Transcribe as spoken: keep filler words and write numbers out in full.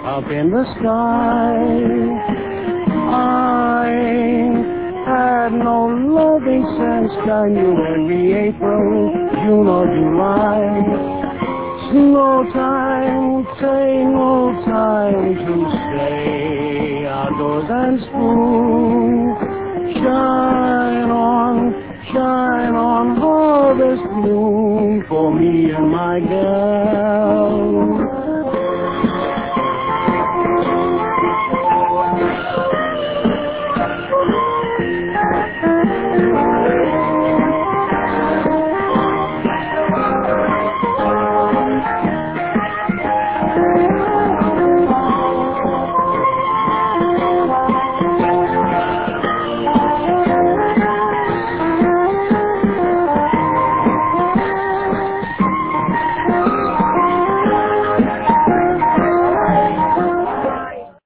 up in the sky. I had no loving since I knew every April, June or July. No time, say no time to stay outdoors and spoon. Shine on, shine on harvest moon for me and my gal.